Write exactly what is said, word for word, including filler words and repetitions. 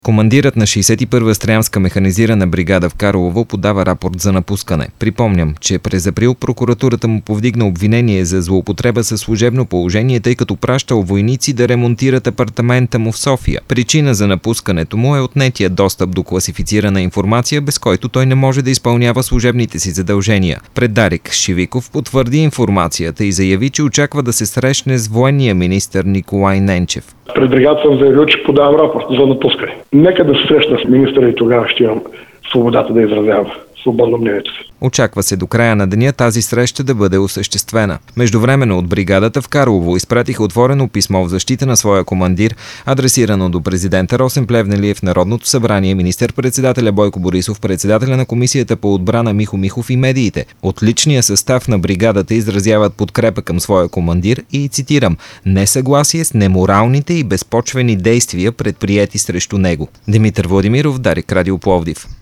Командирът на шейсет и първа стрямска механизирана бригада в Карлово подава рапорт за напускане. Припомням, че през април прокуратурата му повдигна обвинение за злоупотреба със служебно положение, тъй като пращал войници да ремонтират апартамента му в София. Причина за напускането му е отнетия достъп до класифицирана информация, без който той не може да изпълнява служебните си задължения. Пред Дарик Шивиков потвърди информацията и заяви, че очаква да се срещне с военния министър Николай Ненчев. Пред бригадата съм заявил, че подавам рапорт за напускане. Нека да се срещна с министъра и тогава ще имам свободата да изразявам свободно мнението си. Очаква се до края на деня тази среща да бъде осъществена. Междувременно от бригадата в Карлово изпратиха отворено писмо в защита на своя командир, адресирано до президента Росен Плевнелиев, Народното събрание, министър-председателя Бойко Борисов, председателя на Комисията по отбрана Михо Михов и медиите. От личния състав на бригадата изразяват подкрепа към своя командир и, цитирам, несъгласие с неморалните и безпочвени действия, предприети срещу него. Димитър Владимиров, Дарик, Радио Пловдив.